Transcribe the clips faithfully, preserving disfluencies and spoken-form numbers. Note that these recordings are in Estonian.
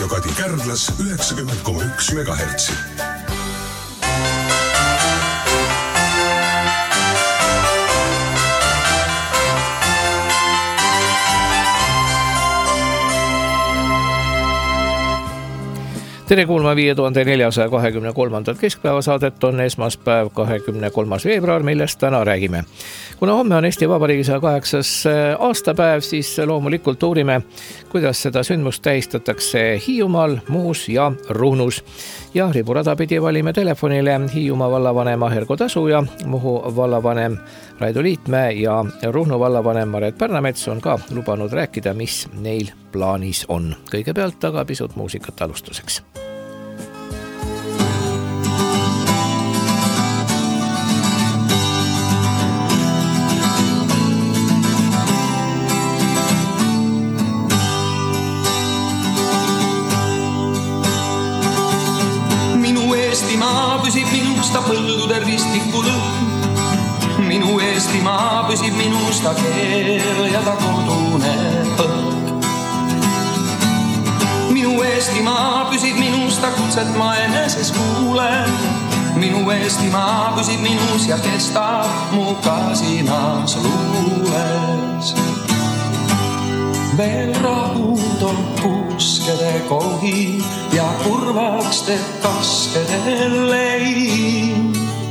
Raadio Kadi Kärdlas üheksakümmend koma üks megahertsi. Tere kuulma viie tuhande neljasaja kahekümne kolmandat keskpäeva saadet on esmaspäev kahekümne kolmas veebruar, millest täna räägime. Kuna homme on Eesti Vabariigi saja kaheksas aastapäev, siis loomulikult uurime, kuidas seda sündmust tähistatakse Hiiumaal, Muus ja Ruhnus. Ja riburada pidi valime telefonile Hiiumaa vallavanema Hergo Tasu ja Muhu vallavanem Raido Liitmäe ja Ruhnu vallavanem Maret Pärnamets on ka lubanud rääkida, mis neil plaanis on. Kõigepealt aga pisut muusikat alustuseks. Püsib minusta põldude ristikul õhk. Minu Eestimaa püsib minusta keel ja ta kodune õhk. Minu Eestimaa püsib minusta kutset ma eneses kuulen. Minu Eestimaa püsib minus ja kestab mu kasinas luules. Veel rahud on puskede kohi ja kurvaks teeb kaskede lein.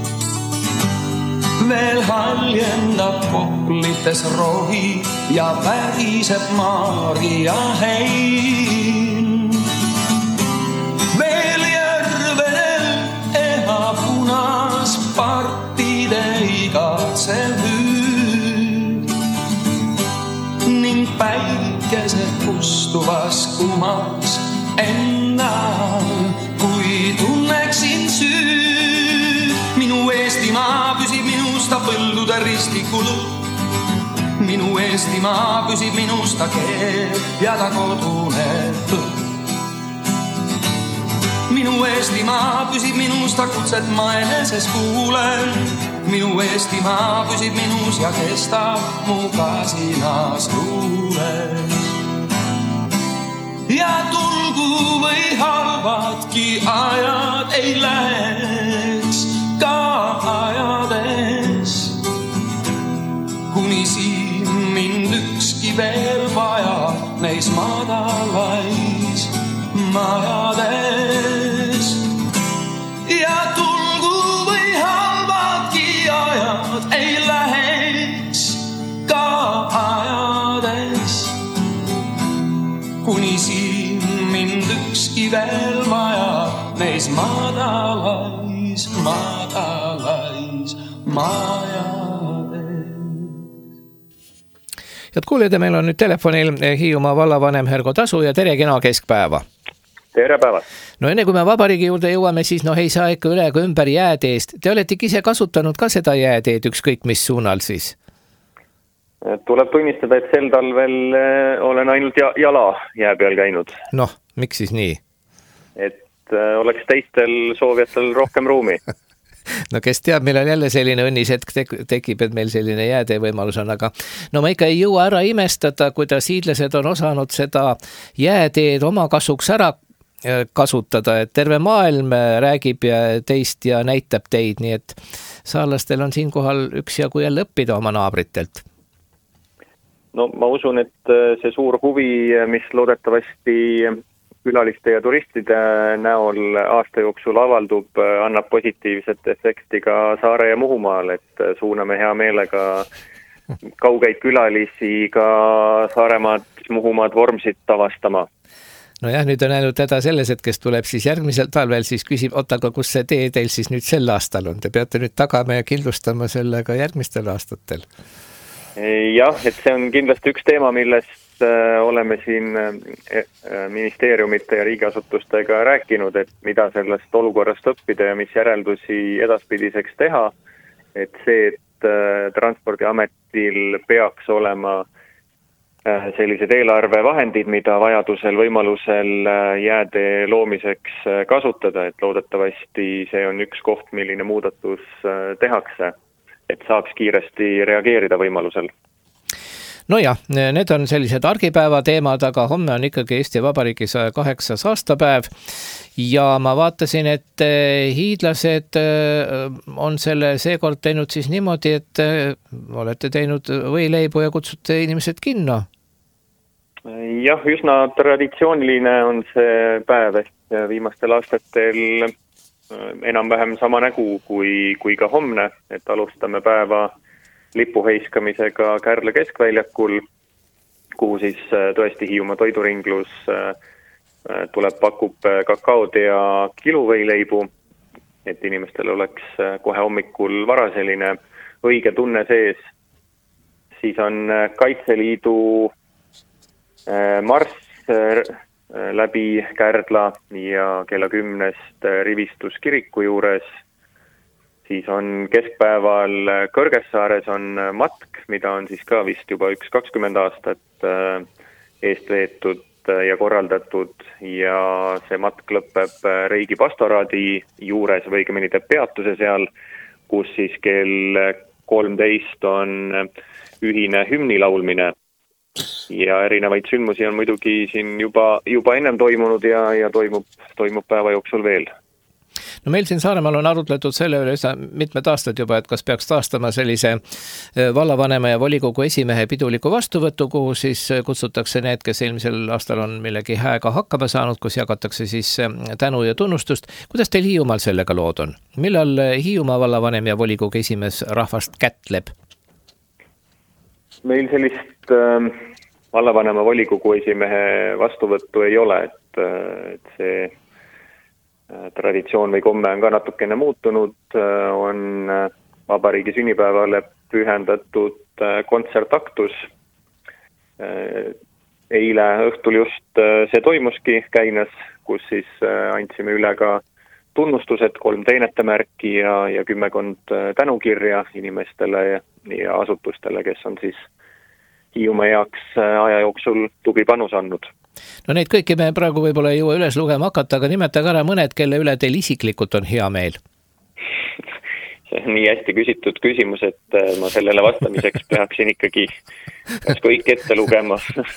Veel haljendab koplites rohi ja väriseb Maria hein. Veel järvedel eha punas partide igatsev hüüd ning päikese kustuvas kumas ennal, kui tunneksin süüd. Minu Eestimaa püsib minusta põldude ristikul õhk. Minu Eestimaa püsib minusta keel ja ta kodune õhk. Minu Eestimaa püsib minusta kutset ma eneses kuulen. Minu Eestimaa püsib minus ja kestab mu kasinas luules. Ja tulgu või halvadki ajad ei läheks ka ajades, kuni siin mind ükski veel vajab neis madalais majades. Ja tulgu või halvadki ajad ei läheks ka ajades, kuni siin mind ükski veel vajab neis madalais, madalais majades. Head kuulijad, meil on nüüd telefonil Hiiumaa vallavanem Hergo Tasu ja tere kena keskpäeva. Tere päevast. No enne kui me vabariigi juurde jõuame, siis no ei saa ikka üle ka ümber jääteest. Te olete ise kasutanud ka seda jääteed ükskõik mis suunal siis? Tuleb tunnistada, et sel talvel olen ainult jala jää peal käinud. Noh, miks siis nii? Et oleks teistel soovijatel rohkem ruumi. No kes teab, millal jälle selline õnnisetk tekib, et meil selline jäätee võimalus on, aga no ma ikka ei jõua ära imestada, kuidas hiidlased on osanud seda jääteed oma kasuks ära kasutada, et terve maailm räägib ja teist ja näitab teid, nii et saarlastel on siinkohal üks jagu jälle õppida oma naabritelt. No ma usun, et see suur huvi, mis loodetavasti külaliste ja turistide näol aasta jooksul avaldub, annab positiivset efekti ka Saare ja Muhumaal, et suuname hea meelega kaugeid külalisi ka Saaremaad, Muhumaad, Vormsit avastama. No jah, nüüd on ainult täda selles, et kes tuleb siis järgmisel talvel, siis küsib, oota, aga kus see tee teil siis nüüd sel aastal on? Te peate nüüd tagama ja kindlustama selle ka järgmistel aastatel. Jah, et see on kindlasti üks teema, millest oleme siin ministeeriumite ja riigiasutustega rääkinud, et mida sellest olukorrast õppida ja mis järeldusi edaspidiseks teha. Et see, et Transpordiametil peaks olema sellised eelarvevahendid, mida vajadusel võimalusel jääde loomiseks kasutada, et loodetavasti see on üks koht, milline muudatus tehakse, et saaks kiiresti reageerida võimalusel. no jah, need on sellised argipäeva teemad, aga homme on ikkagi Eesti Vabariigi saja kaheksas aastapäev ja ma vaatasin, et hiidlased on selle seekord teinud siis niimoodi, et olete teinud võileibu ja kutsute inimesed kinno. Jah, üsna traditsiooniline on see päev, et viimastel aastatel enam-vähem sama nägu kui, kui ka homne, et alustame päeva lipuheiskamisega Kärdla keskväljakul, kuhu siis tõesti Hiiumaa toiduringlus tuleb, pakub kakaod ja kiluvõileibu, et inimestel oleks kohe hommikul vara selline õige tunne sees. Siis on Kaitseliidu marss läbi Kärdla ja kella kümnest rivistus kiriku juures. Siis on keskpäeval Kõrgessaares on matk, mida on siis ka vist juba üks kakskümmend aastat eest veetud ja korraldatud ja see matk lõpeb Reigi pastoraadi juures või õigemini teeb peatuse seal, kus siis kell kolmteist on ühine hümni laulmine. Ja erinevaid sündmusi on muidugi siin juba, juba ennem toimunud ja, ja toimub, toimub päeva jooksul veel. No meil siin Saaremaal on arutletud selle üle mitmed aastad juba, et kas peaks taastama sellise vallavanema ja volikogu esimehe piduliku vastuvõttu, kuhu siis kutsutakse need, kes eelmisel aastal on millegi hääga hakkama saanud, kus jagatakse siis tänu ja tunnustust. Kuidas teil Hiiumaal sellega lood on? Millal Hiiumaa vallavanem ja volikogu esimees rahvast kätleb? Meil sellist äh, vallavanema volikogu esimehe vastuvõttu ei ole, et, et see äh, traditsioon või komme on ka natukene muutunud, äh, on äh, vabariigi sünnipäevale pühendatud äh, kontsertaktus. Äh, eile õhtul just äh, see toimuski Käinas, kus siis äh, andsime üle ka tunnustused, kolm teenetemärki ja, ja kümmekond tänukirja inimestele ja, ja asutustele, kes on siis Hiiumaa jaoks aja jooksul tubli panus andnud. No neid kõiki me praegu võib-olla ei jõua üles lugema hakata, aga nimetage ära mõned, kelle üle teil isiklikult on hea meel. See on nii hästi küsitud küsimus, et ma sellele vastamiseks peaksin ikkagi kõik ette lugema.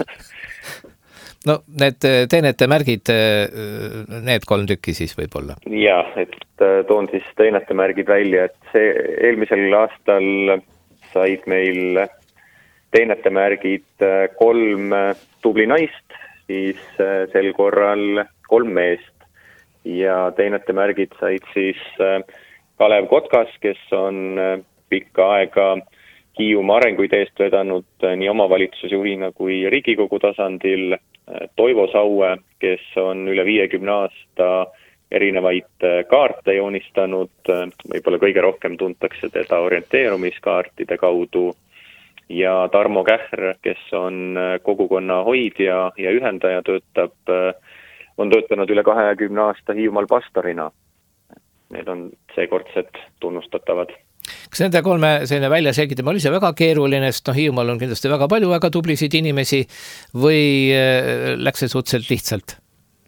No need teenete märgid, need kolm tükki siis võib-olla. Ja, et toon siis teenete märgid välja, et see eelmisel aastal said meil teenete märgid kolm tubli naist, siis sel korral kolm meest ja teenete märgid said siis Kalev Kotkas, kes on pikka aega Hiiumaa arenguid eest vedanud nii omavalitsusjuhina kui Riigikogu tasandil, Toivo Saue, kes on üle viiekümne aasta erinevaid kaarte joonistanud, võib-olla kõige rohkem tuntakse teda orienteerumiskaartide kaudu, ja Tarmo Kähr, kes on kogukonna hoidja ja ühendaja, töötab, on töötanud üle kahekümne aasta Hiiumaal pastorina. Need on seekordsed tunnustatavad. Kas nende kolme selline välja selgitama oli see väga keeruline, sest no Hiiumaal on kindlasti väga palju väga tublisid inimesi või läks see suhteliselt lihtsalt?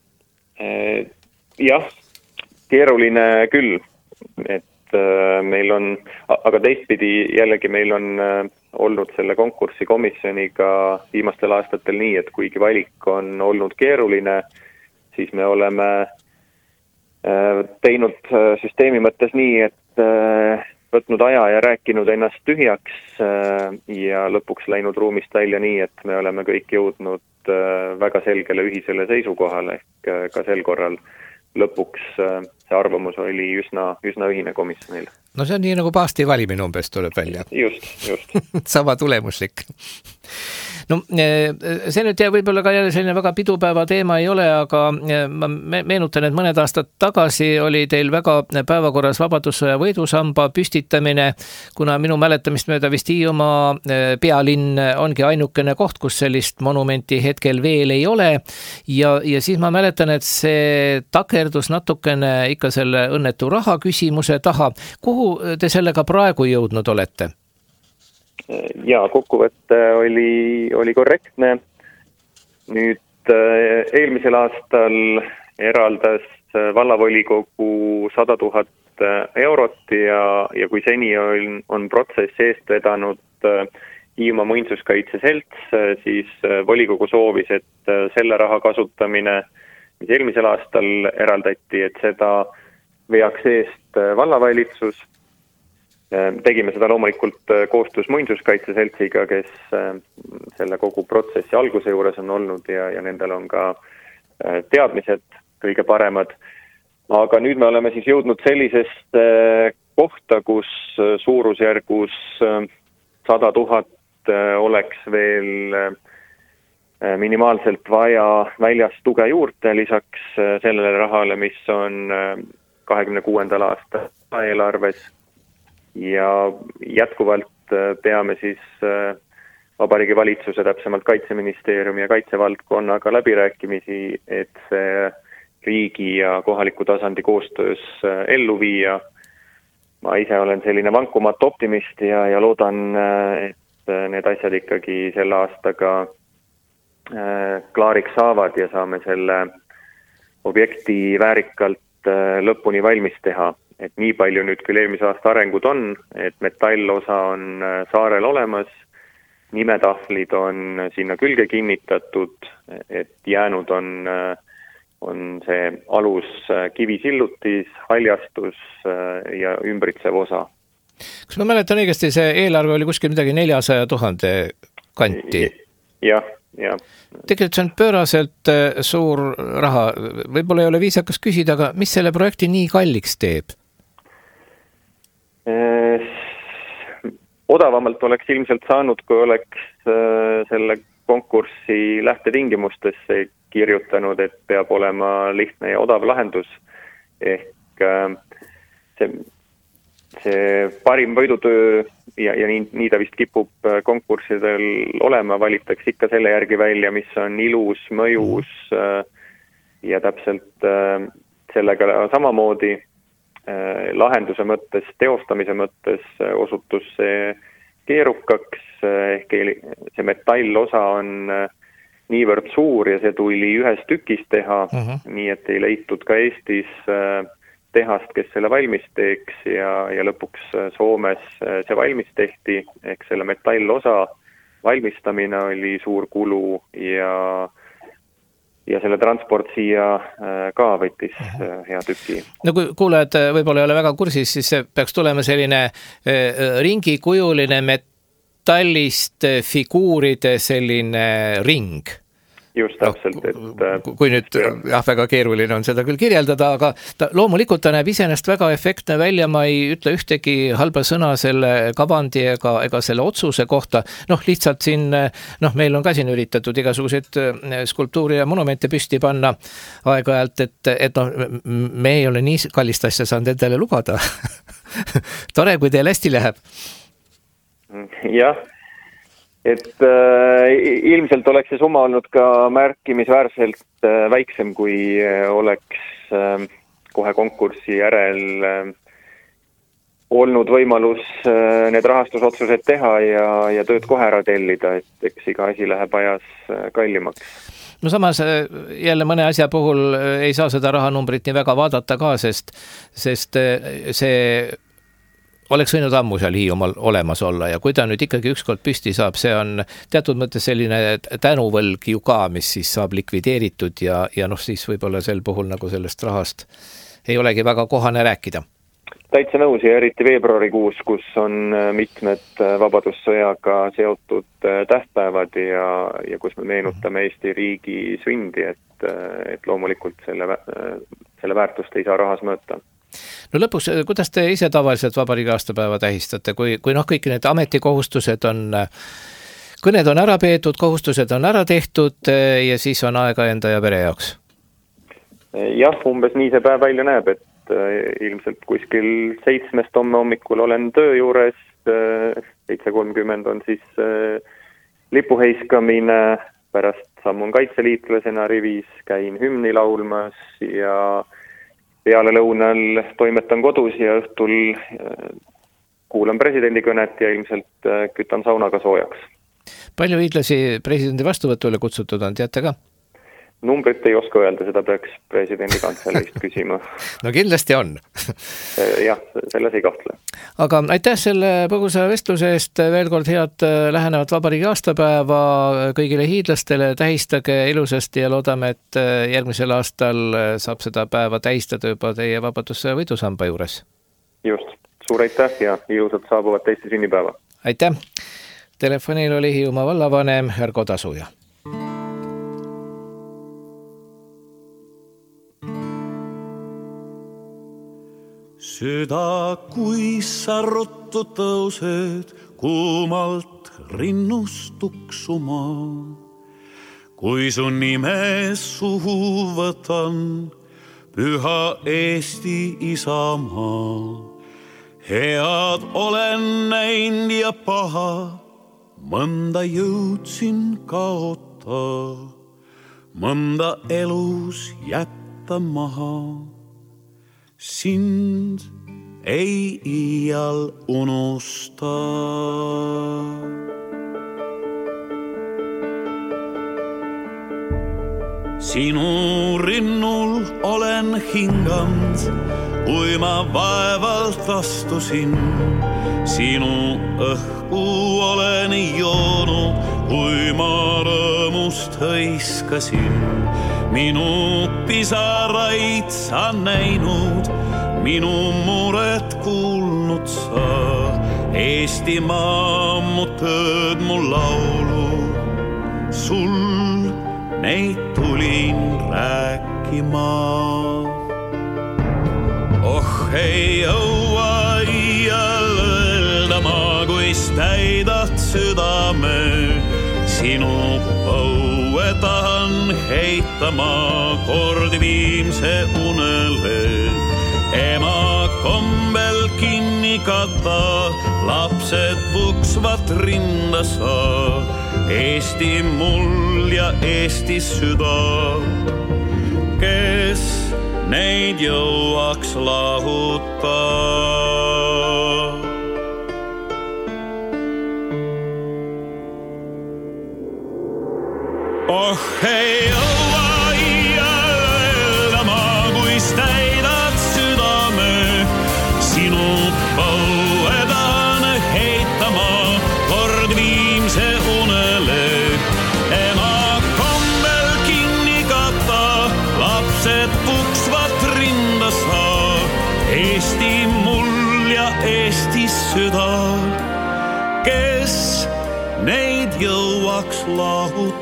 Jah, keeruline küll, et meil on, aga teistpidi jällegi meil on olnud selle konkursi komisjoniga viimastel aastatel nii, et kuigi valik on olnud keeruline, siis me oleme teinud süsteemi mõttes nii, et võtnud aja ja rääkinud ennast tühjaks ja lõpuks läinud ruumist välja nii, et me oleme kõik jõudnud väga selgele ühisele seisukohale, ehk ka sel korral lõpuks see arvamus oli üsna, üsna ühine komisjonil. No see on nii nagu paasti valimine umbes tuleb välja. Just, just. Sama tulemuslik. No see nüüd võib-olla ka jälle selline väga pidupäeva teema ei ole, aga ma meenutan, et mõned aastad tagasi oli teil väga päevakorras Vabadussõja võidusamba püstitamine, kuna minu mäletamist mööda vist Hiiumaa pealinn ongi ainukene koht, kus sellist monumenti hetkel veel ei ole ja, ja siis ma mäletan, et see takerdus natukene ikka selle õnnetu raha küsimuse taha. Kuhu te sellega praegu jõudnud olete? Ja kokkuvõtte oli, oli korrektne. Nüüd eelmisel aastal eraldas vallavolikogu sada tuhat eurot ja, ja kui seni on, on protsess eest vedanud Hiiumaa muinsuskaitse selts, siis volikogu soovis, et selle raha kasutamine, mis eelmisel aastal eraldati, et seda veaks eest vallavalitsus. Tegime seda loomulikult koostöös muinsuskaitse seltsiga, kes selle kogu protsessi alguse juures on olnud ja, ja nendel on ka teadmised kõige paremad. Aga nüüd me oleme siis jõudnud sellisest kohta, kus suurusjärgus sada tuhat oleks veel minimaalselt vaja väljast tuge juurde lisaks sellele rahale, mis on kahekümne kuuendal aasta eelarves. Ja jätkuvalt peame siis Vabariigi Valitsuse, täpsemalt Kaitseministeeriumi ja kaitsevaldkonnaga läbirääkimisi, et see riigi ja kohaliku tasandi koostöös ellu viia. Ma ise olen selline vankumat optimist ja, ja loodan, et need asjad ikkagi selle aastaga klaariks saavad ja saame selle objekti väärikalt lõpuni valmis teha. Et nii palju nüüd küll eelmise aasta arengud on, et metallosa on saarel olemas, nimetahvlid on sinna külge kinnitatud, et jäänud on, on see alus kivisillutis, haljastus ja ümbritsev osa. Kas ma mäletan õigesti, see eelarve oli kuskil midagi neljasaja tuhande kanti? Jah, jah. Tegelikult see on pööraselt suur raha. Võib-olla ei ole viisakas küsida, aga mis selle projekti nii kalliks teeb? Odavamalt oleks ilmselt saanud, kui oleks selle konkursi lähtetingimustesse kirjutanud, et peab olema lihtne ja odav lahendus. Ehk see, see parim võidutöö ja, ja nii, nii ta vist kipub konkurssidel olema, valitakse ikka selle järgi välja, mis on ilus, mõjus ja täpselt sellega samamoodi. Lahenduse mõttes, teostamise mõttes osutus see keerukaks, ehk see metallosa on niivõrd suur ja see tuli ühes tükis teha, uh-huh. nii et ei leitud ka Eestis tehast, kes selle valmis teeks ja, ja lõpuks Soomes see valmis tehti, ehk selle metallosa valmistamine oli suur kulu ja ja selle transport siia ka võttis hea tüki. No kui kuulajad võib-olla ei ole väga kursis, siis peaks tulema selline ringikujuline metallist figuuride selline ring. Just täpselt, et kui nüüd jah, väga keeruline on seda küll kirjeldada, aga ta, loomulikult ta näeb iseenest väga efektne välja, ma ei ütle ühtegi halba sõna selle kavandi ega, ega selle otsuse kohta, noh lihtsalt siin, noh meil on ka siin üritatud igasuguseid skulptuuri ja monumente püsti panna aeg-ajalt, et, et noh, me ei ole nii kallist asja saanud endale lubada. Tore, kui teil hästi läheb. Jah. Et äh, ilmselt oleks see summa olnud ka märkimisväärselt äh, väiksem, kui äh, oleks äh, kohe konkursi järel äh, olnud võimalus äh, need rahastusotsused teha ja, ja tööd kohe ära tellida, et eks iga asi läheb ajas äh, kallimaks. No samas jälle mõne asja puhul ei saa seda rahanumbrit nii väga vaadata ka, sest, sest see oleks võinud ammu seal Hiiumaal olemas olla ja kui ta nüüd ikkagi ükskord püsti saab, see on teatud mõttes selline tänuvõlg ju ka, mis siis saab likvideeritud ja, ja noh, siis võib-olla sel puhul nagu sellest rahast ei olegi väga kohane rääkida. Täitsa nõus ja eriti veebruarikuus, kus on mitmed vabadussõjaga seotud tähtpäevad ja, ja kus me meenutame Eesti riigi sündi, et, et loomulikult selle, selle väärtust ei saa rahas mõõta. No lõpuks, kuidas te ise tavaliselt vabariigi aastapäeva tähistate, kui, kui noh, kõik need ametikohustused on, kõned on ära peetud, kohustused on ära tehtud ja siis on aega enda ja pere jaoks? Jah, umbes nii see päev välja näeb, et ilmselt kuskil seitsmest homme hommikul olen töö juures, seitse kolmkümmend on siis lipuheiskamine, pärast sammun kaitseliitlasena rivis, käin hümni laulmas ja peale lõunal toimetan kodus ja õhtul kuulan presidendi kõnet ja ilmselt kütan saunaga soojaks. Palju hiidlasi presidendi vastuvõtule kutsutud on, teate ka? numbrit ei oska öelda, seda peaks presidendi kantseleist küsima. No kindlasti on. Jah, selles ei kahtle. Aga aitäh selle põgusa vestluse eest, veel kord head lähenevat vabariigi aastapäeva kõigile hiidlastele, tähistage ilusasti ja loodame, et järgmisel aastal saab seda päeva tähistada juba teie Vabadussõja võidusamba juures. Just, suur aitäh ja ilusat saabuvat teiste sünnipäeva. Aitäh! Telefonil oli Hiiumaa vallavanem Ergo Tasuja. Süda, kui sa ruttu tõused kuumalt rinnust tuksuma, kui su nime suhu võtan, püha Eesti isamaa. Head olen näinud ja paha, mõnda jõudsin kaota, mõnda elus jätta maha. Sind ei iial unusta. Sinu rinnul olen hinganud, kui ma vaevalt astusin. Sinu õhku olen joonud, kui ma rõõmust hõiskasin. Minu pisaraid sa näinud, minu muret kuulnud sa. Eestimaa mu tööd, mu laulu, sul neid tulin rääkima. Oh, ei jõua iial öelda ma, kuis täidad südame. Sinu põue tahan heitama kord viimse unele. Ema kombel kinni kata, lapsed puksvat rinda sa. Eesti mul ja Eesti süda, kes neid jõuaks lahuta. Oh, ei jõua iial öelda ma, kuis täidad südame. Sinu põue tahan heitama kord viimse unele. Ema kombel kinni kata, lapsed puksvat rinda sa. Eesti mul ja Eesti süda, kes neid jõuaks lahuta.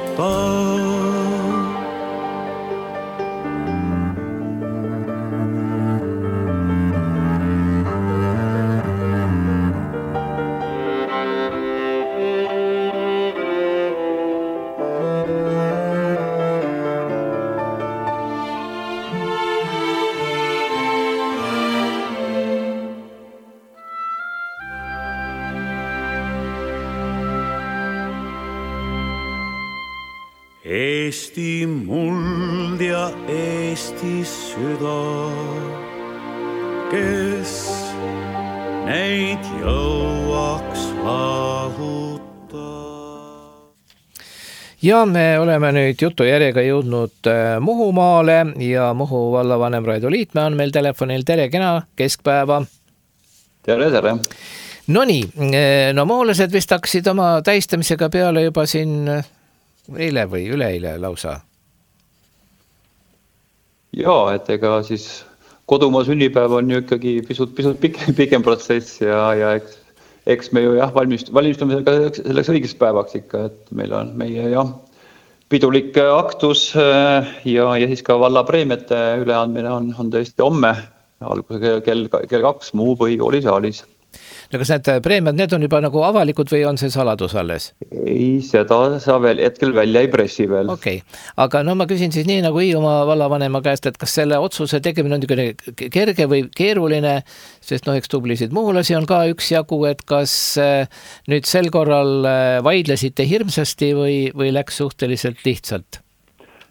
Eesti muld ja Eesti süda, kes neid jõuaks lahuta. Ja me oleme nüüd jutu järjega jõudnud Muhumaale ja Muhu vallavanem Raido Liitmäe on meil telefonil. Tere, kena keskpäeva. Tere, tere. No nii, no muhulased vist hakkasid oma tähistamisega peale juba siin eile või üleeile lausa? Jaa, et ega siis kodumaa sünnipäev on ju ikkagi pisut, pisut pikem, pikem protsess ja, ja eks, eks me ju jah, valmist, valmistume selleks õigeks päevaks ikka, et meil on meie jah, pidulik aktus ja, ja siis ka valla preemiate üleandmine on, on tõesti homme, alguse kell, kell kaks Muhu põhikooli saalis. No kas need preemiad, need on juba nagu avalikud või on see saladus alles? Ei, seda sa veel hetkel välja ei pressi veel. Okei, okay. Aga no ma küsin siis nii nagu Hiiumaa vallavanema käest, et kas selle otsuse tegemine on kerge või keeruline, sest no eks tublisid muhulasi on ka üks jagu, et kas nüüd sel korral vaidlesite hirmsasti või, või läks suhteliselt lihtsalt?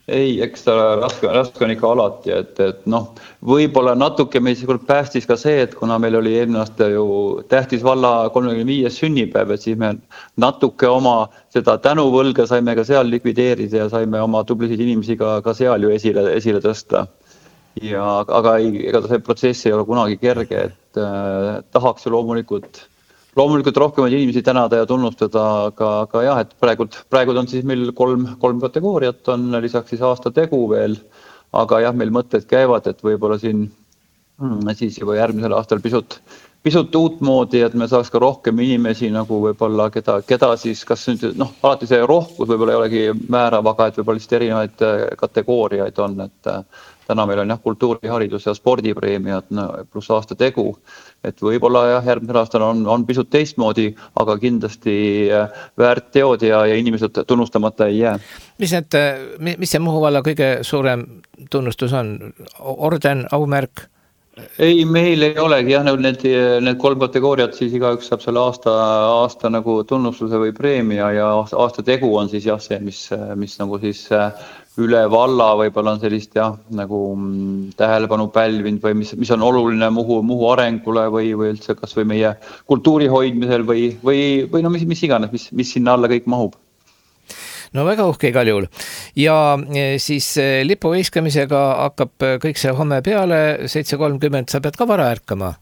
Ei, eks ta raske, raske on ikka alati, et, et noh, võib-olla natuke meil päästis ka see, et kuna meil oli eelmine aasta ju Tähtis valla kolmekümne viies sünnipäev, et siis me natuke oma seda tänuvõlga saime ka seal likvideerida ja saime oma tublisid inimesi ka, ka seal ju esile, esile tõsta. Ja, aga ei, ega see protsess ei ole kunagi kerge, et äh, tahaks ju loomulikult Loomulikult rohkemaid inimesi tänada ja tunnustada, aga, aga jah, et praegu, praegu on siis meil kolm, kolm kategooriat, on lisaks siis aasta tegu veel, aga jah, meil mõtted käivad, et võib-olla siin siis juba järgmisel aastal pisut, pisut uut moodi, et me saaks ka rohkem inimesi nagu võib-olla, keda, keda siis, kas nüüd, noh, alati see rohkus võib-olla ei olegi määrav, aga et võib-olla lihtsalt erinevaid kategooriaid on, et täna meil on jah, kultuuriharidus ja spordipreemiad no, pluss aasta tegu, et võib-olla jah, järgmisel aastal on, on pisut teistmoodi, aga kindlasti väärt teod ja, ja inimesed tunnustamata ei jää. Mis, need, mis see Muhu valla kõige suurem tunnustus on? Orden, aumärk? Ei, meil ei olegi jah, need, need kolm kategooriat, siis igaüks saab selle aasta, aasta nagu tunnustuse või preemia ja aasta tegu on siis jah see, mis, mis nagu siis üle valla võib-olla on sellist jah, nagu tähelepanu pälvinud või mis, mis on oluline Muhu, Muhu arengule või, või üldse kas või meie kultuuri hoidmisel või, või, või no mis, mis iganes, mis, mis sinna alla kõik mahub. No väga uhke igal juhul. Ja siis lipu heiskamisega hakkab kõik see homme peale, seitse kolmkümmend, sa pead ka vara ärkama?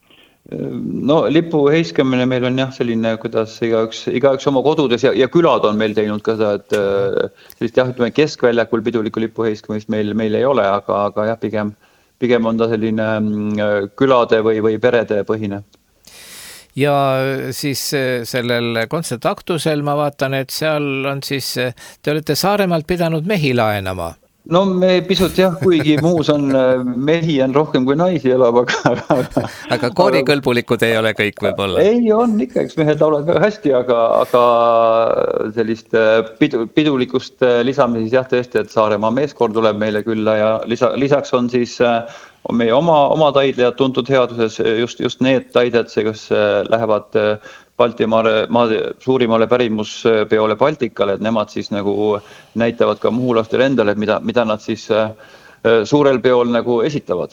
No lipu heiskamine meil on jah selline, kuidas igaüks, igaüks oma kodudes ja, ja külad on meil teinud ka seda, et sellist jah, ütleme keskväljakul piduliku lipu heiskamist meil, meil ei ole, aga, aga jah, pigem, pigem on ta selline külade või, või perede põhine. Ja siis sellel kontsertaktusel ma vaatan, et seal on siis, te olete Saaremaalt pidanud mehi laenama. No me pisut jah, kuigi muus on mehi on rohkem kui naisi elab, aga... Aga koorikõlbulikud ei ole kõik võib-olla? Ei, on ikka, eks mehed laulavad väga hästi, aga, aga sellist pidu, pidulikust lisame siis jah tõesti, et Saaremaa meeskord tuleb meile külla ja lisa, lisaks on siis on meie oma, oma taidlejad tuntud headuses, just, just need taidjad, kes lähevad Baltimaale, maade, suurimale pärimuspeole Baltikale, et nemad siis nagu näitavad ka muhulastele endale, mida, mida nad siis suurel peol nagu esitavad.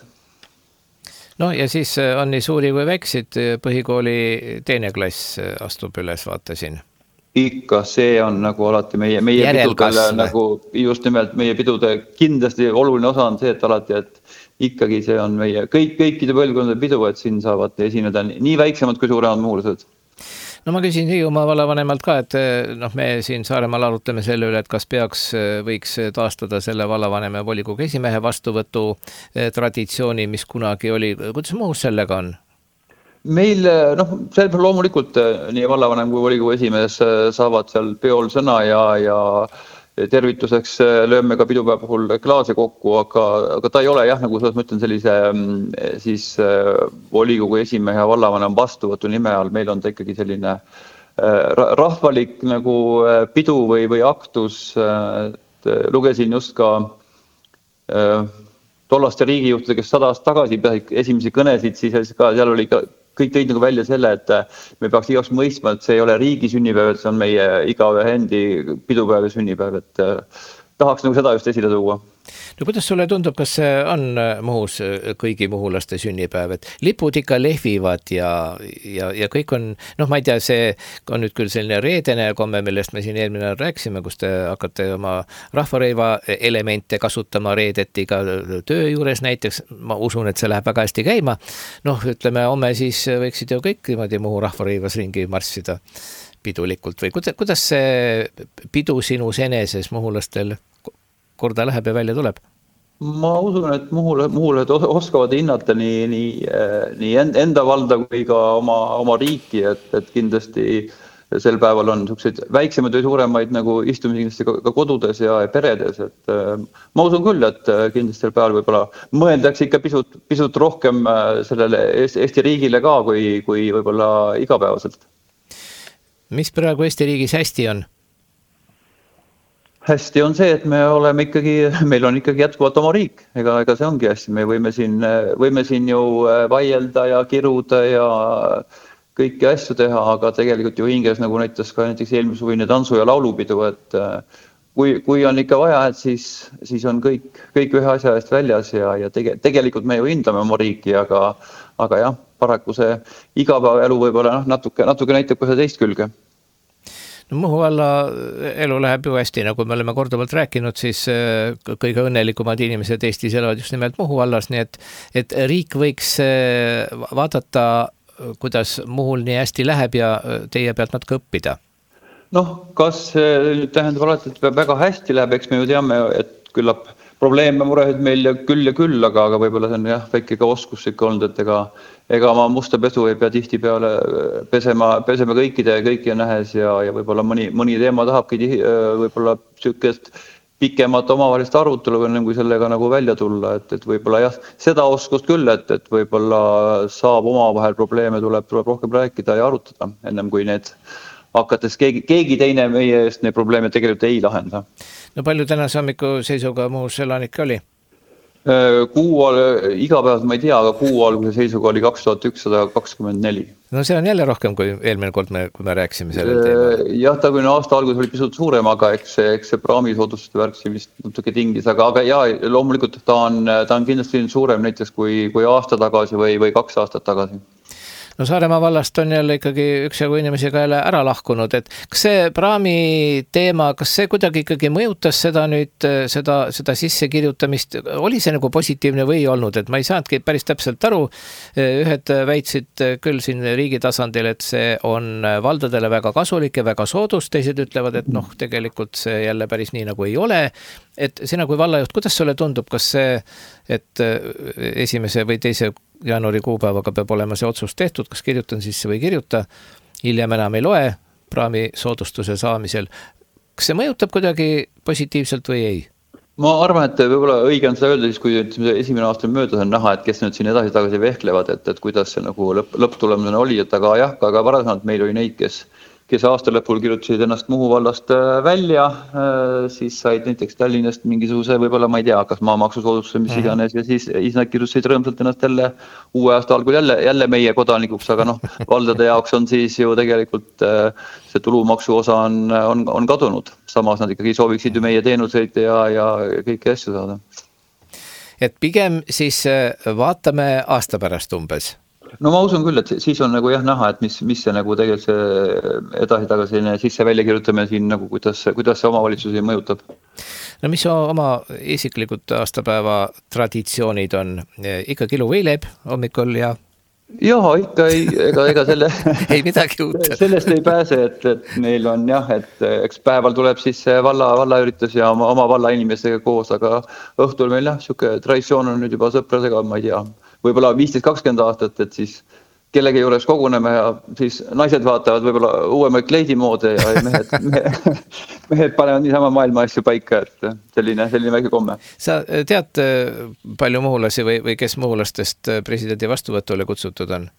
No ja siis on nii suuri või väiksid, põhikooli teine klass astub üles, vaatasin. Ikka, see on nagu alati meie, meie pidudele, nagu just nimelt meie pidude kindlasti oluline osa on see, et alati, et ikkagi see on meie kõik, kõikide põlvkondade pidu, et siin saavad esineda nii väiksemad kui suuremad muhulased. No ma küsin Hiiumaa vallavanemalt ka, et noh, me siin Saaremaal arutame selle üle, et kas peaks, võiks taastada selle vallavaneme volikogu esimehe vastuvõtu traditsiooni, mis kunagi oli. Kuidas Muhus sellega on? Meil, noh, sellega loomulikult nii vallavanem kui volikogu esimees saavad seal peol sõna ja, ja tervituseks lööme ka pidupäeva puhul klaase kokku, aga, aga ta ei ole jah, nagu ma ütlen, sellise siis volikogu esimehe ja vallavanem vastuvõtu nime all. Meil on ta ikkagi selline rahvalik nagu pidu või, või aktus. Lugesin just ka tollaste riigijuhtide, kes sada aastat tagasi esimesi kõnesid, siis ka seal oli ka kõik tõid nagu välja selle, et me peaks igaks mõistma, et see ei ole riigi sünnipäev, et see on meie igaühe endi pidupäev ja sünnipäev, et tahaks nagu seda just esile tuua. No kuidas sulle tundub, kas see on Muhus kõigi muhulaste sünnipäev, et lipud ikka lehvivad ja, ja, ja kõik on, noh, ma ei tea, see on nüüd küll selline reedene komme, millest me siin eelmine rääksime, kus te hakkate oma rahvareiva elemente kasutama reedeti ka töö juures näiteks, ma usun, et see läheb väga hästi käima. Noh, ütleme, homme siis võiksid ju kõik niimoodi Muhu rahvareivas ringi marssida pidulikult või kuidas, kuidas see pidu sinus eneses muhulastel korda läheb ja välja tuleb? Ma usun, et muhule, muhulased oskavad hinnata nii, nii, nii enda valda kui ka oma, oma riiki, et, et kindlasti sel päeval on selliseid väiksemaid või suuremaid nagu istumisi kindlasti ka, ka kodudes ja peredes. Et, ma usun küll, et kindlasti sel päeval võib-olla mõeldakse ikka pisut, pisut rohkem sellele Eesti riigile ka kui, kui võib-olla igapäevaselt. Mis praegu Eesti riigis hästi on? Hästi on see, et me oleme ikkagi, meil on ikkagi jätkuvalt oma riik, ega, ega see ongi hästi, me võime siin, võime siin ju vaielda ja kiruda ja kõiki asju teha, aga tegelikult ju hinges nagu näitas ka näiteks eelmise suvine tantsu- ja laulupidu, et kui, kui on ikka vaja, et siis, siis on kõik, kõik ühe asja eest väljas ja, ja tege, tegelikult me ju hindame oma riiki, aga, aga jah, paraku see igapäevaelu võib-olla noh, natuke, natuke näitab ka see teist külge. No Muhu valla elu läheb ju hästi, nagu me oleme korduvalt rääkinud, siis kõige õnnelikumad inimesed Eestis elavad just nimelt Muhu vallas, nii et, et riik võiks vaadata, kuidas Muhul nii hästi läheb ja teie pealt natuke õppida. Noh, kas nüüd tähendab alati, et väga hästi läheb, eks me ju teame, et küllap probleeme muresid meil küll ja küll, aga, aga võib-olla see on jah, väike ka oskus ikka olnud, et ega, ega ma musta pesu ei pea tihti peale pesema, pesema kõikide kõiki nähes ja, ja võib-olla mõni, mõni teema tahabki tihi, võib-olla sükest pikemat omavahelist arutelu, kui sellega nagu välja tulla, et, et võib-olla jah, seda oskust küll, et, et võib-olla saab omavahel probleeme, tuleb, tuleb rohkem rääkida ja arutada, ennem kui need hakates keegi, keegi teine meie eest neid probleeme tegelikult ei lahenda. No palju tänase hommiku seisuga Muhus elanikke oli? Kuu, igapäevalt ma ei tea, aga kuu alguse seisuga oli kaks tuhat ükssada kakskümmend neli. No see on jälle rohkem kui eelmine kord, me, kui me rääksime sellel teemal. Jah, ta kui aasta alguses oli pisut suurem, aga eks see, eks see praamisoodustuste värk siin vist natuke tingis, aga, aga jah, loomulikult ta on, ta on kindlasti suurem näiteks kui, kui aasta tagasi või, või kaks aastat tagasi. No Saaremaa vallast on jälle ikkagi üksjagu inimesega jälle ära lahkunud, et kas see praami teema, kas see kuidagi ikkagi mõjutas seda nüüd, seda, seda sissekirjutamist, oli see nagu positiivne või ei olnud, et ma ei saanudki päris täpselt aru, ühed väitsid küll siin riigi tasandil, et see on valdadele väga kasulik ja väga soodus, teised ütlevad, et noh, tegelikult see jälle päris nii nagu ei ole, et sina kui vallajuht, kuidas sulle tundub, kas see, et esimese või teise jaanuari kuupäevaga peab olema see otsus tehtud, kas kirjutan sisse või kirjuta, hiljem enam ei loe praami soodustuse saamisel. Kas see mõjutab kuidagi positiivselt või ei? Ma arvan, et võib-olla õige on seda öelda siis, kui esimene aasta möödas on näha, et kes nüüd siin edasi tagasi vehklevad, et, et kuidas see nagu lõpp, lõpptulemusena oli, et aga jah, aga varasemalt meil oli neid, kes kes aasta lõpul kirjutasid ennast Muhu vallast välja, siis said näiteks Tallinnast mingisuguse, võib-olla ma ei tea, kas maamaksusoodustuse, mis iganes, ja siis, siis nad kirjutasid rõõmsalt ennast jälle uue aasta algul jälle, jälle meie kodanikuks, aga noh, valdade jaoks on siis ju tegelikult see tulumaksu osa on, on, on kadunud. Samas nad ikkagi sooviksid ju meie teenuseid ja, ja kõiki asju saada. Et pigem siis vaatame aasta pärast umbes. No ma usun küll, et siis on nagu jah näha, et mis, mis see nagu tegelikult see edasi tagasi sisse välja kirjutame siin nagu kuidas, kuidas see omavalitsusi mõjutab. No mis oma isiklikud aastapäeva traditsioonid on? Ikka kilu võileib hommikul ja... Jah, ikka ei, ega, ega selle... ei midagi uut. Sellest ei pääse, et, et neil on jah, et eks päeval tuleb siis valla, valla üritus ja oma, oma valla inimestega koos, aga õhtul meil jah, siuke traditsioon on nüüd juba sõprasega, ma ei tea, võib-olla viisteist kakskümmend aastat, et siis kellegi juures koguneme ja siis naised vaatavad võib-olla uuemaid kleidimoode ja mehed, mehed, mehed panevad niisama maailma asju paika, et selline, selline väike komme. Sa tead palju muhulasi või, või kes muhulastest presidendi vastuvõtule kutsutud on?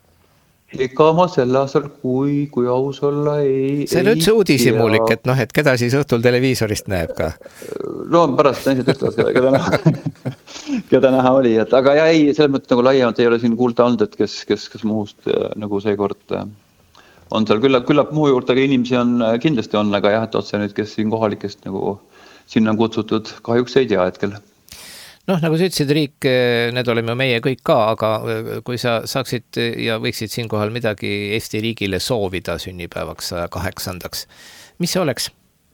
Ega ma selle aastal, kui, kui aus olla ei... See on üldse uudisimulik, et noh, et keda siis õhtul televiisorist näeb ka? No pärast naised ütlevad, keda näha, keda näha oli, et aga ja ei, selles mõttes nagu laiemalt ei ole siin kuulda olnud, et kes, kes, kes Muhust nagu seekord on seal küllap, küllap Muhu juurde, aga inimesi on, kindlasti on, aga jah, et otse nüüd, kes siin kohalikest nagu sinna on kutsutud, kahjuks ei tea hetkel. Noh, nagu sa ütlesid, riik, need oleme meie kõik ka, aga kui sa saaksid ja võiksid siinkohal midagi Eesti riigile soovida sünnipäevaks kaheksandaks, mis see oleks?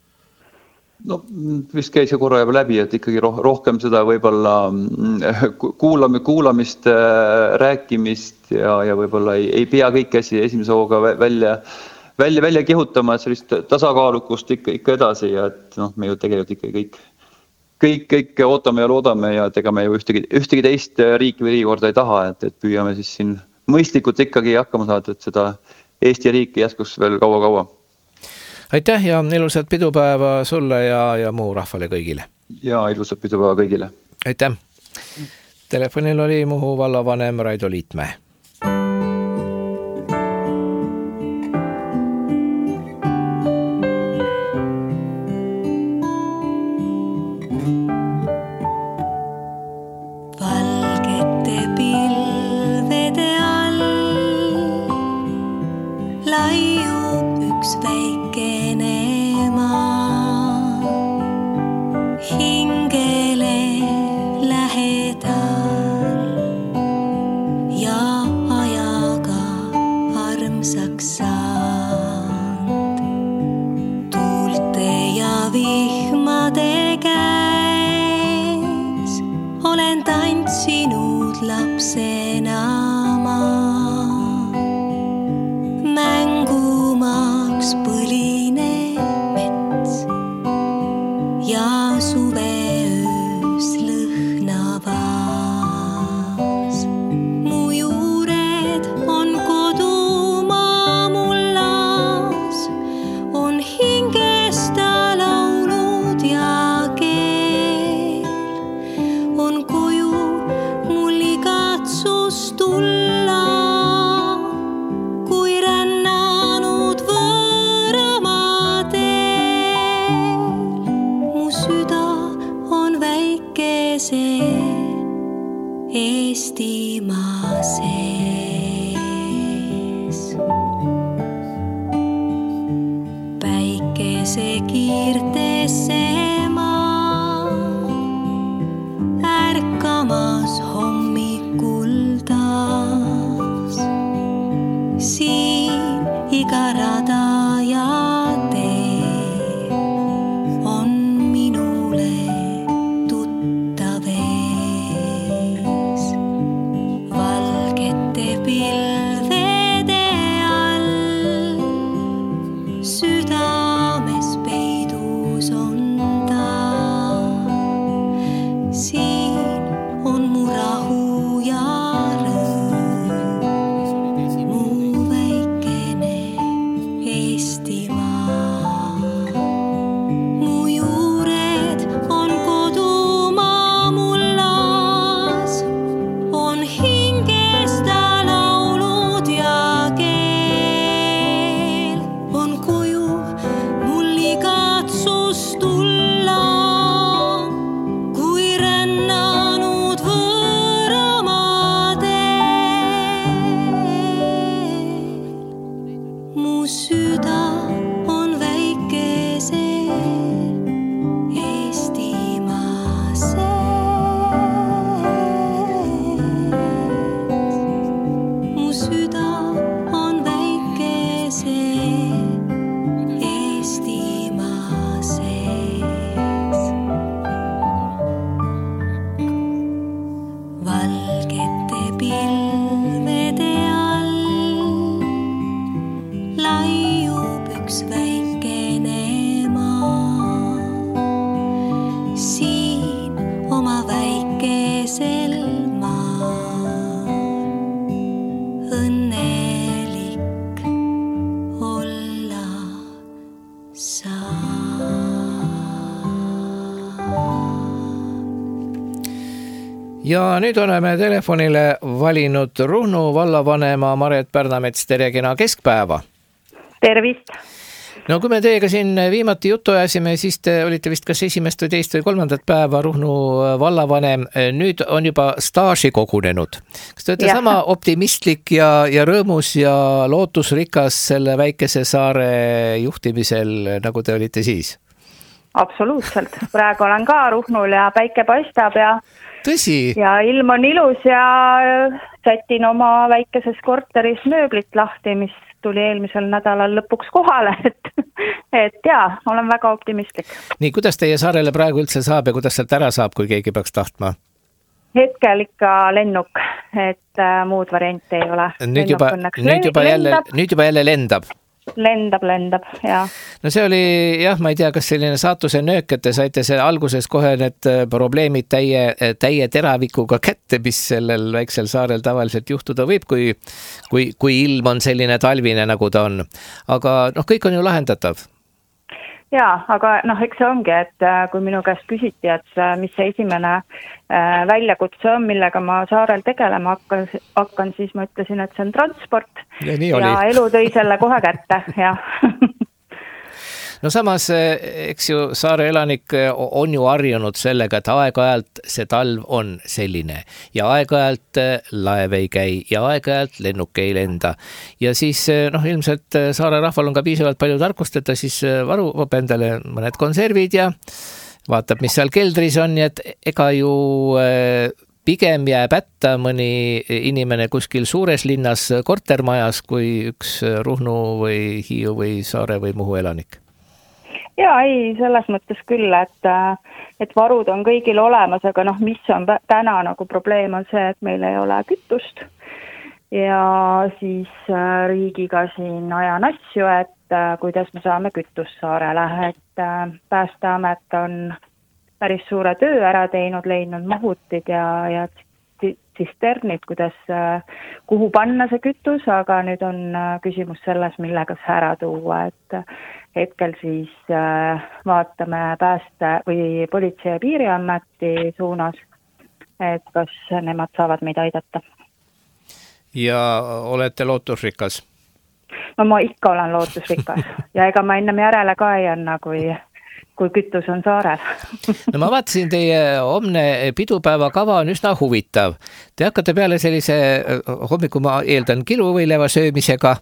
No vist käis ju korra juba läbi, et ikkagi rohkem seda võib-olla kuulami, kuulamist, rääkimist ja, ja võib-olla ei, ei pea kõik asi esimese hooga välja, välja, välja kihutama, et sellist tasakaalukust ikka, ikka edasi ja et noh, me ju tegelikult ikka kõik Kõik, kõik ootame ja loodame ja tegame ju ühtegi, ühtegi teist riiki või riigikorda ei taha, et, et püüame siis siin mõistlikult ikkagi hakkama saada, et seda Eesti riiki jäskuks veel kaua-kaua. Aitäh ja ilusat pidupäeva sulle ja, ja muu rahvale kõigile. Ja ilusat pidupäeva kõigile. Aitäh. Telefonil oli Muhu vallavanem Raido Liitmäe. Laiub üks väikene maa. olen tantsinud lapsena ma. Mängumaks põline mets ja suveöös lõhnavas. Mu juured on kodumaa mullas, on hingesta laulud ja keel. On koju mul igatsus tulla, kui rännanud võõramaa teel. Mu süda on väikese Eestimaa sees. Päikese kiirtesse ma ärkamas hommikul taas. Siin iga rada ja tee on minule tuttav ees. Valgete pilvede all südames peidus on ta. Siin on mu rahu ja rõõm, mu väikene Eestimaa. Mu juured on kodumaa mullas, on hingesta laulud ja keel. On koju mul igatsus tulla, kui rännanud võõramaa teel. Mu süda on väikese Eestimaa sees. Mu süda on väikese Eestimaa sees. Valgete pilvede all laiub üks väikene maa. Siin oma väikesel maal õnnelik olla saa. Ja nüüd oleme telefonile valinud Ruhnu vallavanema Maret Pärnamets. Tere kena keskpäeva! Tervist! No kui me teiega siin viimati juttu ajasime, siis te olite vist kas esimest või teist või kolmandat päeva Ruhnu vallavanem. Nüüd on juba staaži kogunenud. Kas te olete Jah. sama optimistlik ja, ja rõõmus ja lootusrikas selle väikese saare juhtimisel, nagu te olite siis? Absoluutselt. Praegu olen ka Ruhnul ja päike paistab ja, Tõsi? ja ilm on ilus ja sätin oma väikeses korteris mööblit lahti, mis tuli eelmisel nädalal lõpuks kohale, et, et jaa, olen väga optimistlik. Nii, kuidas teie saarele praegu üldse saab ja kuidas sealt ära saab, kui keegi peaks tahtma? Hetkel ikka lennuk, et äh, muud varianti ei ole. Nüüd juba, nüüd juba, jälle, nüüd juba jälle lendab. Lendab, lendab, jaa. No see oli, jah, ma ei tea, kas selline saatuse nöök, et te saite see alguses kohe need probleemid täie, täie teravikuga kätte, mis sellel väiksel saarel tavaliselt juhtuda võib, kui, kui, kui ilm on selline talvine, nagu ta on. Aga noh, kõik on ju lahendatav. Jaa, aga noh, eks see ongi, et kui minu käest küsiti, et mis see esimene väljakutse on, millega ma saarel tegelema hakkan, hakkan siis ma ütlesin, et see on transport ja, ja elu tõi selle kohe kätte, jah. No samas, eks ju, saare elanik on ju harjunud sellega, et aeg-ajalt see talv on selline ja aeg-ajalt laev ei käi ja aeg-ajalt lennuk ei lenda. Ja siis, noh, ilmselt saare rahval on ka piisavalt palju tarkust, et ta siis varub endale mõned konservid ja vaatab, mis seal keldris on, ja et ega ju pigem jääb ätta mõni inimene kuskil suures linnas kortermajas kui üks Ruhnu või Hiiu või Saare või Muhu elanik. ja ei, selles mõttes küll, et, et varud on kõigil olemas, aga noh, mis on täna nagu probleem on see, et meil ei ole kütust ja siis riigiga siin ajan asju, et kuidas me saame kütust saarele, et Päästeamet on päris suure töö ära teinud, leidnud mahutid ja, ja tsisternid, kuidas, kuhu panna see kütus, aga nüüd on küsimus selles, millega see ära tuua, et hetkel siis vaatame pääste või Politsei- ja Piiriameti suunas, et kas nemad saavad meid aidata. Ja olete lootusrikas? No ma ikka olen lootusrikas ja ega ma ennem järele ka ei anna, kui kui kütus on saarel. No ma vaatasin, teie homne pidupäeva kava on üsna huvitav. Te hakkate peale sellise hommiku, ma eeldan, kiluvõileiva söömisega.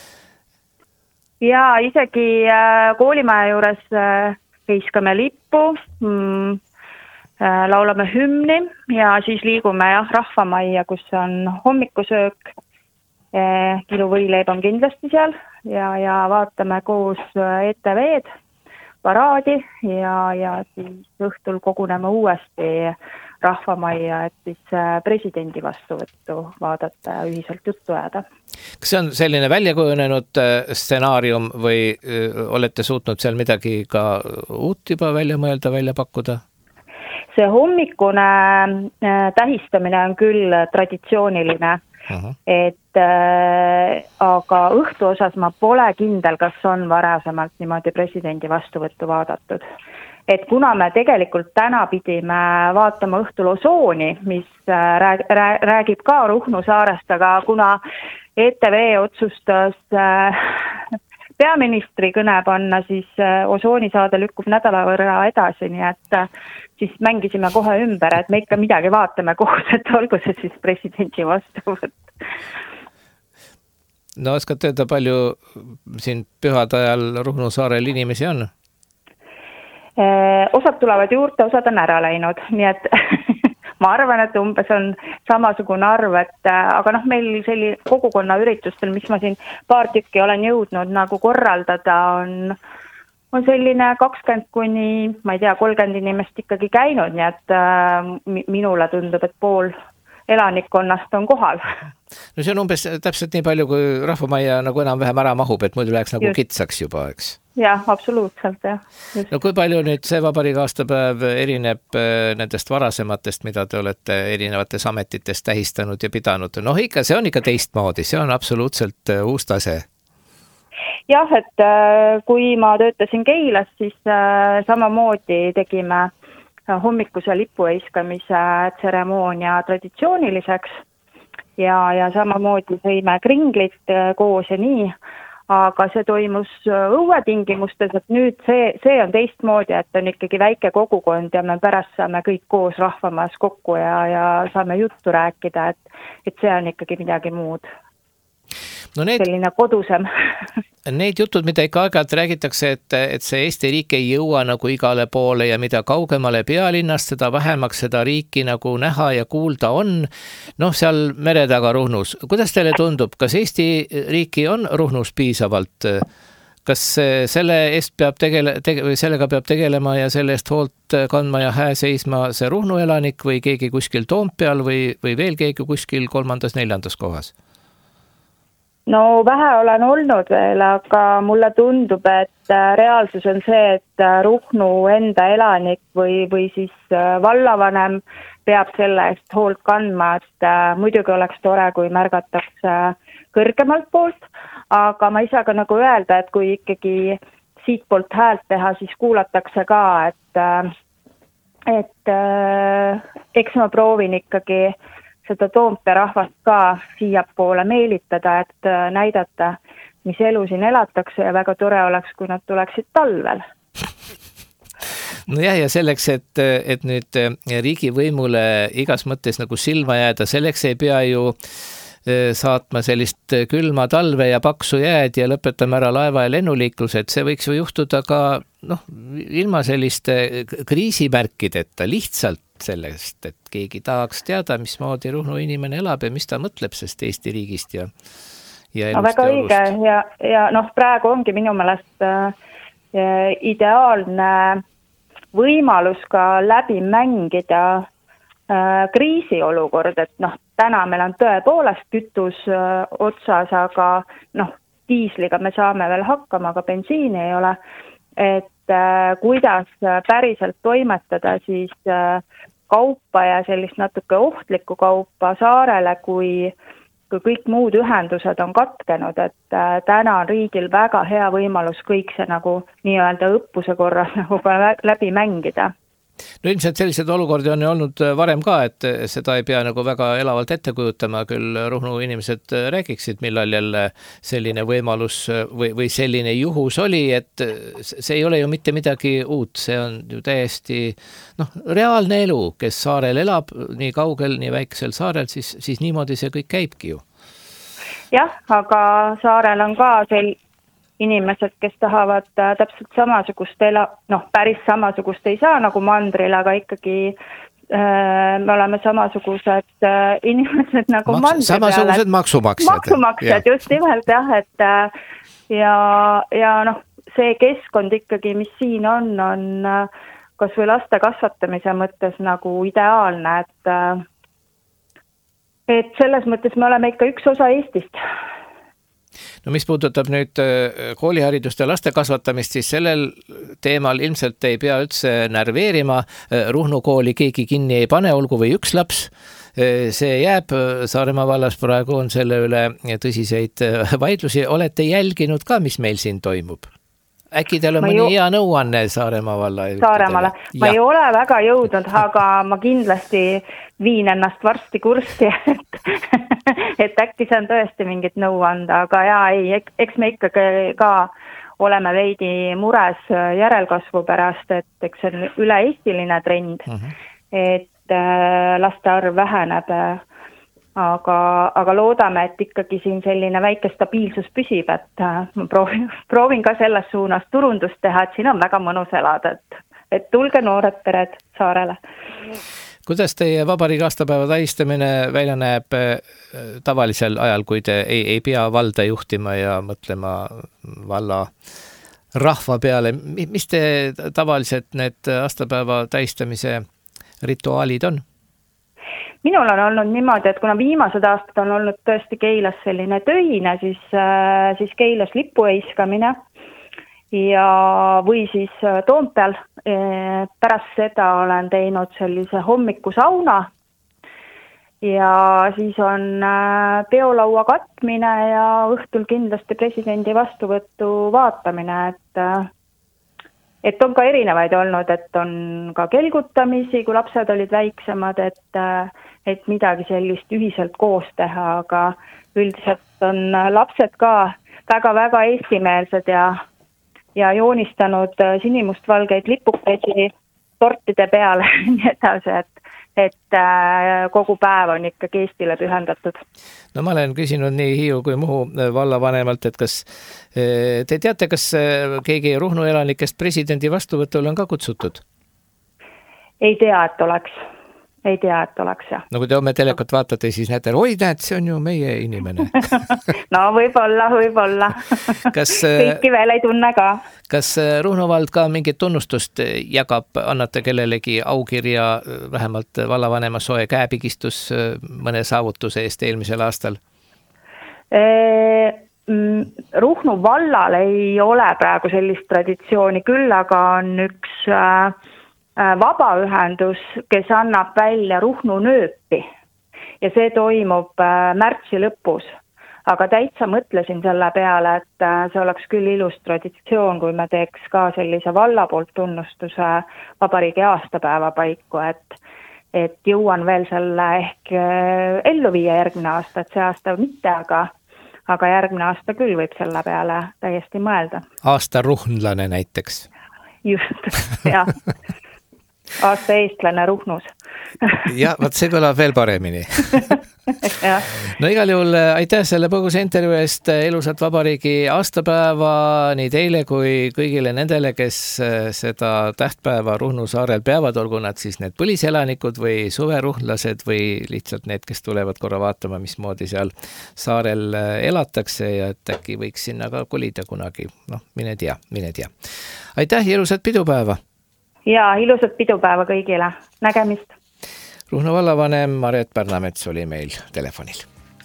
Ja isegi koolimaja juures heiskame lippu, mm, laulame hümni ja siis liigume jah, rahvamajja, kus on hommikusöök. Kiluvõileib on kindlasti seal ja, ja vaatame koos E T V-d, paraadi ja, ja siis õhtul koguneme uuesti rahvamajja, et siis presidendi vastuvõttu vaadata ja ühiselt juttu ajada. Kas see on selline väljakujunenud stsenaarium või olete suutnud seal midagi ka uut juba välja mõelda, välja pakkuda? See hommikune tähistamine on küll traditsiooniline. Aha. Et äh, aga õhtu osas ma pole kindel, kas on varasemalt niimoodi presidendi vastuvõttu vaadatud. Et kuna me tegelikult täna pidime vaatama õhtul Osooni, mis rääg, räägib ka Ruhnu saarest, aga kuna E T V otsustas äh, peaministri kõne panna, siis äh, Osooni saade lükkub nädala võrra edasi, nii et äh, siis mängisime kohe ümber, et me ikka midagi vaatame koos, et olgu see siis presidendi vastuvõtt. No oskad öelda, palju siin pühade ajal Ruhnu saarel inimesi on? Osad tulevad juurde, osad on ära läinud, nii et ma arvan, et umbes on samasugune arv, et aga noh, meil selli kogukonna üritustel, mis ma siin paar tükki olen jõudnud nagu korraldada, on on selline kakskümmend kuni, ma ei tea, kolmkümmend inimest ikkagi käinud, nii et äh, minule tundub, et pool elanikkonnast on kohal. No see on umbes täpselt nii palju, kui rahvamajja nagu enam-vähem ära mahub, et muidu läheks nagu Just. kitsaks juba, eks? Jah, absoluutselt, jah. Just. No kui palju nüüd see vabariigi aastapäev erineb nendest varasematest, mida te olete erinevates ametites tähistanud ja pidanud? Noh, ikka, see on ikka teistmoodi, see on absoluutselt uus tase. Jah, et kui ma töötasin Keilas, siis samamoodi tegime hommikuse lipuheiskamise tseremoonia traditsiooniliseks ja, ja samamoodi sõime kringlit koos ja nii, aga see toimus õuetingimustes, et nüüd see, see on teistmoodi, et on ikkagi väike kogukond ja me pärast saame kõik koos rahvamaas kokku ja, ja saame juttu rääkida, et, et see on ikkagi midagi muud. No need, selline kodusem. Need jutud, mida ikka aeg-ajalt räägitakse, et, et see Eesti riik ei jõua nagu igale poole ja mida kaugemale pealinnast, seda vähemaks seda riiki nagu näha ja kuulda on. Noh, seal mere taga Ruhnus. Kuidas teile tundub, kas Eesti riiki on Ruhnus piisavalt? Kas selle eest peab tegele, tege, või sellega peab tegelema ja selle eest hoolt kandma ja hää seisma see Ruhnu elanik või keegi kuskil Toompeal või, või veel keegi kuskil kolmandas, neljandas kohas? No vähe olen olnud veel, aga mulle tundub, et reaalsus on see, et Ruhnu enda elanik või, või siis vallavanem peab selle eest hoolt kandma, et muidugi oleks tore, kui märgatakse kõrgemalt poolt, aga ma ei saa ka nagu öelda, et kui ikkagi siit poolt häält teha, siis kuulatakse ka, et, et eks ma proovin ikkagi seda Toompea rahvast ka siiapoole meelitada, et näidata, mis elu siin elatakse ja väga tore oleks, kui nad tuleksid talvel. No jah, ja selleks, et, et nüüd riigivõimule igas mõttes nagu silma jääda, selleks ei pea ju saatma sellist külma talve ja paksu jääd ja lõpetame ära laeva ja lennuliiklused. See võiks ju juhtuda ka noh, ilma selliste kriisimärkideta, lihtsalt sellest, et keegi tahaks teada, mismoodi Ruhnu inimene elab ja mis ta mõtleb sest Eesti riigist ja, ja elust no, väga ja õige ja, ja noh, praegu ongi minu meelest ideaalne võimalus ka läbi mängida kriisiolukord, et noh, täna meil on tõepoolest kütus otsas, aga noh, diisliga me saame veel hakkama, aga bensiini ei ole, et kuidas päriselt toimetada siis kaupa ja sellist natuke ohtlikku kaupa saarele, kui, kui kõik muud ühendused on katkenud, et täna on riigil väga hea võimalus kõik see nagu nii-öelda õppuse korras nagu ka läbi mängida. No ilmselt sellised olukordi on olnud varem ka, et seda ei pea nagu väga elavalt ette kujutama, küll Ruhnu inimesed räägiksid, millal jälle selline võimalus või, või selline juhus oli, et see ei ole ju mitte midagi uut, see on ju täiesti noh, reaalne elu, kes saarel elab nii kaugel, nii väikesel saarel, siis, siis niimoodi see kõik käibki ju. Jah, aga saarel on ka sel inimesed, kes tahavad täpselt samasugust ela, noh, päris samasugust ei saa nagu mandril, aga ikkagi äh, me oleme samasugused äh, inimesed nagu Maks, mandri samasugused peale. Maksumaksjad. Maksumaksjad, just nimelt jah, et äh, ja, ja noh, see keskkond ikkagi, mis siin on, on äh, kas või laste kasvatamise mõttes nagu ideaalne, et äh, et selles mõttes me oleme ikka üks osa Eestist. No mis puudutab nüüd kooliharidust ja laste kasvatamist, siis sellel teemal ilmselt ei pea üldse närveerima. Ruhnu kooli keegi kinni ei pane, olgu või üks laps. See jääb, Saaremaa vallas praegu on selle üle tõsiseid vaidlusi. Olete jälginud ka, mis meil siin toimub? Äkki teil on mõni ju... hea nõuanne Saaremaa valla? Saaremaale. Ma ja. ei ole väga jõudnud, aga ma kindlasti viin ennast varsti kursti, et, et äkki see on tõesti mingit nõu anda, aga jaa, ei, eks me ikkagi ka oleme veidi mures järelkasvu pärast, et eks see on üle-eestiline trend, uh-huh. et laste arv väheneb, aga, aga loodame, et ikkagi siin selline väike stabiilsus püsib, et ma proovin, proovin ka selles suunas turundust teha, et siin on väga mõnus elada, et, et tulge noored pered saarele. Kuidas teie vabariigi aastapäeva tähistamine välja näeb tavalisel ajal, kui te ei, ei pea valda juhtima ja mõtlema valla rahva peale? Mis te tavaliselt need aastapäeva tähistamise rituaalid on? Minul on olnud niimoodi, et kuna viimased aastad on olnud tõesti Keilas selline töine, siis, siis Keilas lipu eiskamine ja või siis Toompeal. Pärast seda olen teinud sellise hommikusauna ja siis on peolaua katmine ja õhtul kindlasti presidendi vastuvõttu vaatamine, et, et on ka erinevaid olnud, et on ka kelgutamisi, kui lapsed olid väiksemad, et, et midagi sellist ühiselt koos teha, aga üldiselt on lapsed ka väga-väga eestimeelsed ja ja joonistanud sinimustvalgeid lipukesi tortide peale, nii edasi, et, et kogu päev on ikkagi Eestile pühendatud. No ma olen küsinud nii Hiiu kui Muhu vallavanemalt, et kas te teate, kas keegi Ruhnu elanikest presidendi vastuvõtul on ka kutsutud? Ei tea, et oleks. Ei tea, et oleks, jah. No kui te homme telekot vaatate, siis näete, oi näed, see on ju meie inimene. No võib-olla, võib-olla. Kas, kõiki veel ei tunne ka. Kas Ruhnu vald ka mingit tunnustust jagab, annate kellelegi aukirja, vähemalt vallavanema soe käepigistus mõne saavutuse eest eelmisel aastal? Ruhnu vallal ei ole praegu sellist traditsiooni, küll aga on üks vabaühendus, kes annab välja Ruhnu nööpi ja see toimub märtsi lõpus. Aga täitsa mõtlesin selle peale, et see oleks küll ilus traditsioon, kui me teeks ka sellise valla poolt tunnustuse vabariigi aastapäeva paiku, et, et jõuan veel selle ehk ellu viia järgmine aasta, et see aasta mitte, aga, aga järgmine aasta küll võib selle peale täiesti mõelda. Aasta ruhnlane näiteks. Just, jah. Aasta eestlane Ruhnus. Ja, vaat see kõlab veel paremini. no igal juhul aitäh selle põgusa intervjuu eest, elusat vabariigi aastapäeva nii teile kui kõigile nendele, kes seda tähtpäeva Ruhnu saarel peavad, olgu nad siis need põliselanikud või suveruhlased või lihtsalt need, kes tulevad korra vaatama, mismoodi seal saarel elatakse ja et äkki võiks sinna ka kolida kunagi. noh, mine tea, mine tea. aitäh, ilusat pidupäeva! Ja ilusat pidupäeva kõigile. Nägemist. Ruhnu vallavanem Maret Pärnamets oli meil telefonil.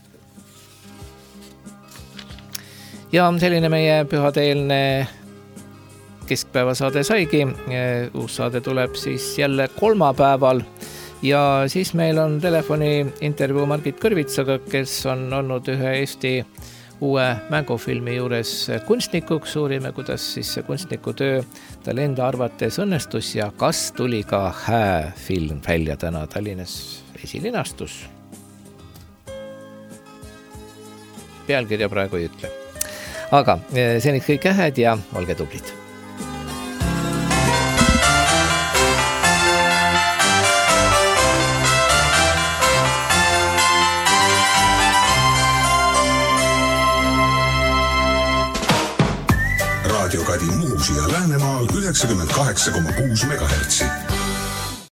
Ja selline meie pühadeelne keskpäevasaade saigi. Uus saade tuleb siis jälle kolmapäeval ja siis meil on telefoni intervjuu Margit Kõrvitsaga, kes on olnud ühe Eesti uue mängufilmi juures kunstnikuks. Uurime, kuidas siis see kunstniku töö tal enda arvates õnnestus ja kas tuli ka hää film välja täna Tallinnas esilinastus. Pealkirja praegu ei ütle. Aga see on kõik hääd ja olge tublid. Radio Kadi Muusi ja Läänemaal üheksakümmend kaheksa koma kuus megahertsi.